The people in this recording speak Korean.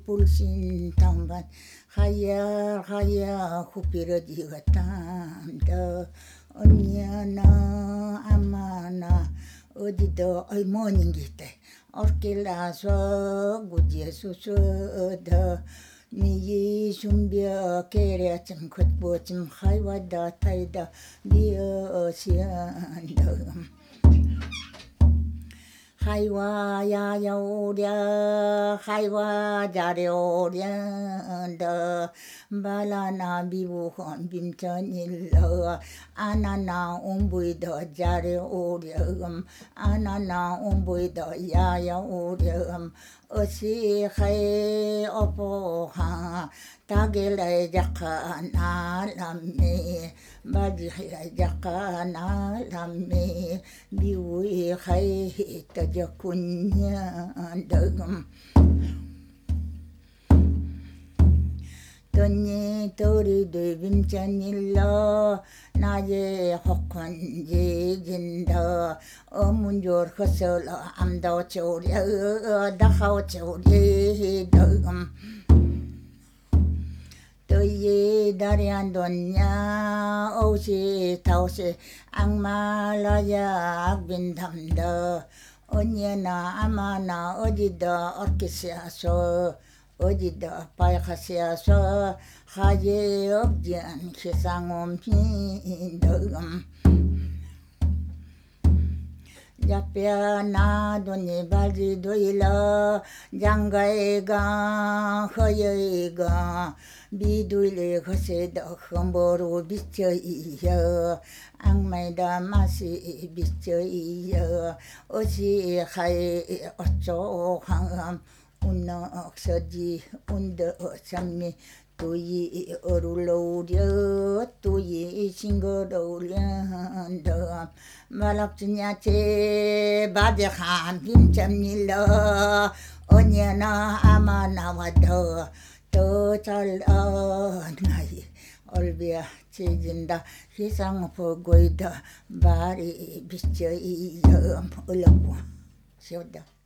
pulsin tamban haya hupira digatamda onyana amana 어디도 어머니기때 orkilaso gudyesusuda 미이 준비어 계략좀 겉보좀 하이와다 타이다 미어시안다 하이와야야오랴 하이와자려오랴다 발라나 비부헌 빔천일러 아나나 옴부이더 자려오렴 아나나 옴부이더 야야오렴 어시하이 어보하 다길라이 자카나람미 바지하이 자카나람미 미우이 하이 떠적군냐덕음 돈니 도리도 빔천일러 나의 혹한지 진더 어문조르 허설러 암도 조려 다하오 조리덕음 또이 다리 안 뒀냐 오시 타오시 악말라야 악빈담더 언제나 아마나 어디다 얻기시아서 어디다 빨가시아서 하제 없전 기상옴핀덕음 잡뼈 나돈이 발지도 일러 장가이가 허여이가 미두일에 허세도 흠보로 비쳐이여 악마이다 맛이 비쳐이여 어시하이 어쩌항 운넉서지 운더삼미 또이 어룰러우려 또이 싱거러우련더 말락주냐체 바데한 빔참일러 언제나 아마 나와더 더 잘나이 얼비야 지진다 희상 보고이다 말이 비쳐이여 얼렁고 시오다